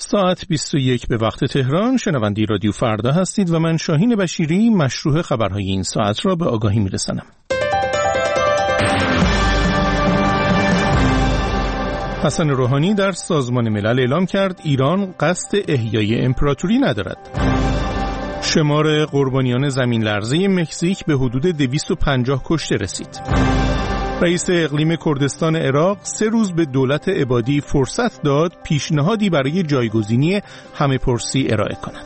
ساعت 21 به وقت تهران. شنونده رادیو فردا هستید و من شاهین بشیری مشروح خبرهای این ساعت را به آگاهی میرسانم. حسن روحانی در سازمان ملل اعلام کرد ایران قصد احیای امپراتوری ندارد. شمار قربانیان زمین لرزه مکزیک به حدود 250 کشته رسید. رئیس اقلیم کردستان عراق 3 روز به دولت عبادی فرصت داد پیشنهادی برای جایگزینی همه‌پرسی ارائه کند.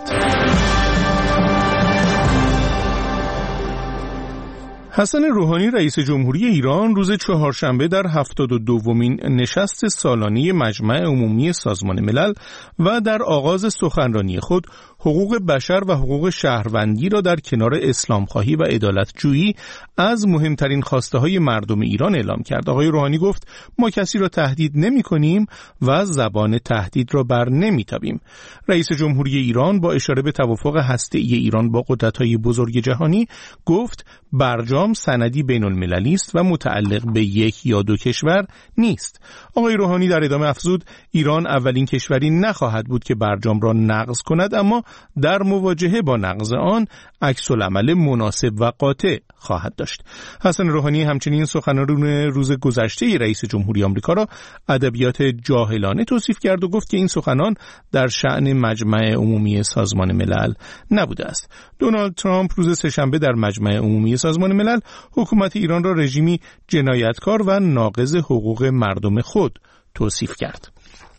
حسن روحانی رئیس جمهوری ایران روز چهارشنبه در 72مین نشست سالانه مجمع عمومی سازمان ملل و در آغاز سخنرانی خود حقوق بشر و حقوق شهروندی را در کنار اسلامخواهی و عدالت‌جویی از مهمترین خواسته‌های مردم ایران اعلام کرد. آقای روحانی گفت ما کسی را تهدید نمی‌کنیم و زبان تهدید را بر نمی‌تابیم. رئیس جمهوری ایران با اشاره به توافق هسته‌ای ایران با قدرت‌های بزرگ جهانی گفت برجام سندی بین‌المللی است و متعلق به یک یا دو کشور نیست. آقای روحانی در ادامه افزود ایران اولین کشوری نخواهد بود که برجام را نقض کند، اما در مواجهه با نقض آن عکس‌العمل مناسب و قاطع خواهد داشت. حسن روحانی همچنین سخنران روز گذشته رئیس جمهوری آمریکا را ادبیات جاهلانه توصیف کرد و گفت که این سخنان در شأن مجمع عمومی سازمان ملل نبوده است. دونالد ترامپ روز سه‌شنبه در مجمع عمومی سازمان ملل حکومت ایران را رژیمی جنایتکار و ناقض حقوق مردم خود توصیف کرد.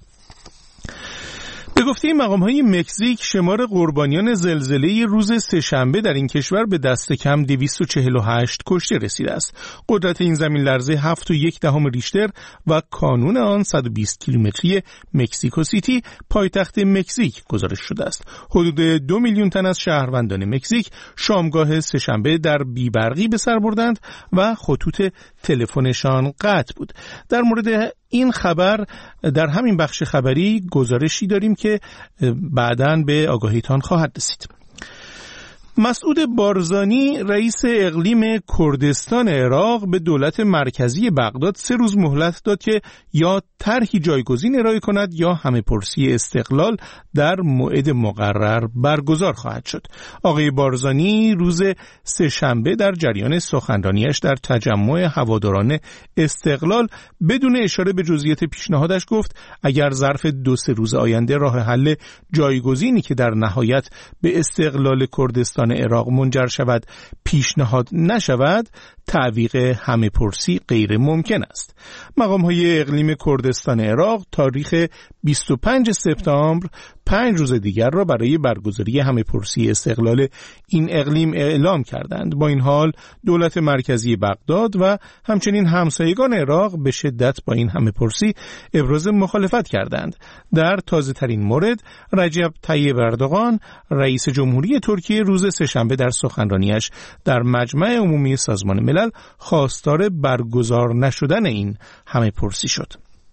به گفته مقام‌های مکزیک شمار قربانیان زلزله روز سه‌شنبه در این کشور به دست کم 248 کشته رسیده است. قدرت این زمین لرزه 7.1 ریشتر و کانون آن 120 کیلومتری مکزیکو سیتی پایتخت مکزیک گزارش شده است. حدود 2 میلیون تن از شهروندان مکزیک شامگاه سه‌شنبه در بی‌برقی به سر بردند و خطوط تلفنشان قطع بود. در مورد این خبر در همین بخش خبری گزارشی داریم که بعداً به آگاهیتان خواهد رسید. مسعود بارزانی رئیس اقلیم کردستان عراق به دولت مرکزی بغداد 3 روز مهلت داد که یا طرحی جایگزین ارائه کند یا همه‌پرسی استقلال در موعد مقرر برگزار خواهد شد. آقای بارزانی روز سه‌شنبه در جریان سخنرانیش در تجمع هواداران استقلال بدون اشاره به جزئیات پیشنهادش گفت اگر ظرف 2-3 روز آینده راه حل جایگزینی که در نهایت به استقلال کردستان عراق منجر شود پیشنهاد نشود تعویق همه‌پرسی غیر ممکن است. مقام‌های اقلیم کردستان عراق تاریخ 25 سپتامبر 5 روز دیگر را برای برگزاری همه‌پرسی استقلال این اقلیم اعلام کردند. با این حال دولت مرکزی بغداد و همچنین همسایگان عراق به شدت با این همه‌پرسی ابراز مخالفت کردند. در تازه‌ترین مورد رجب طیب اردوغان رئیس جمهوری ترکیه روز سه‌شنبه در سخنرانیش در مجمع عمومی سازمان ملل خواستار برگزار نشدن این همه‌پرسی شد.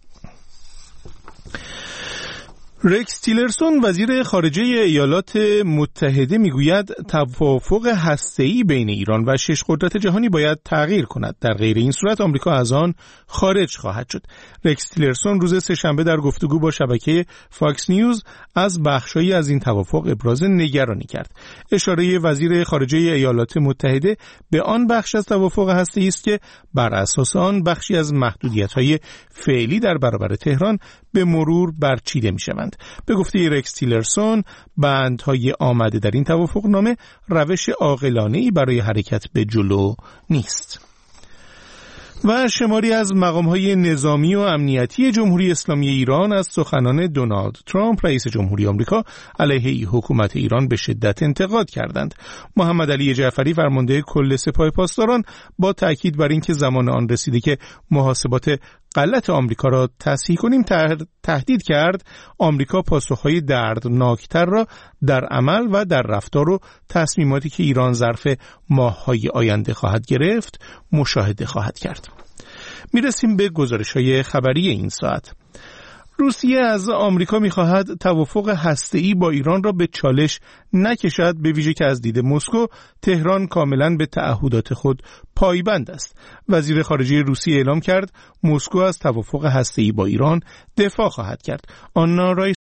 رکس تیلرسون وزیر خارجه ایالات متحده میگوید توافق هسته‌ای بین ایران و 6 قدرت جهانی باید تغییر کند. در غیر این صورت آمریکا از آن خارج خواهد شد. رکس تیلرسون روز سه‌شنبه در گفتگو با شبکه فاکس نیوز از بخشایی از این توافق ابراز نگرانی کرد. اشاره وزیر خارجه ایالات متحده به آن بخش از توافق هسته‌ای است که بر اساس آن بخشی از محدودیت‌های فعلی در برابر تهران به مرور برچیده می‌شوند. به گفته رکس تیلرسون بندهای آمده در این توافقنامه روش عاقلانه‌ای برای حرکت به جلو نیست. و شماری از مقام‌های نظامی و امنیتی جمهوری اسلامی ایران از سخنان دونالد ترامپ رئیس جمهوری آمریکا علیه حکومت ایران به شدت انتقاد کردند. محمد علی جعفری فرمانده کل سپاه پاسداران با تاکید بر اینکه زمان آن رسیده که محاسبات غلط آمریکا را تصحیح کنیم تهدید کرد آمریکا پاسخهای دردناکتر را در عمل و در رفتار و تصمیماتی که ایران ظرف ماه‌های آینده خواهد گرفت مشاهده خواهد کرد. میرسیم به گزارش‌های خبری این ساعت. روسیه از آمریکا می‌خواهد توافق هسته‌ای با ایران را به چالش نکشد، به ویژه که از دید مسکو تهران کاملاً به تعهدات خود پایبند است. وزیر خارجه روسیه اعلام کرد مسکو از توافق هسته‌ای با ایران دفاع خواهد کرد. آنا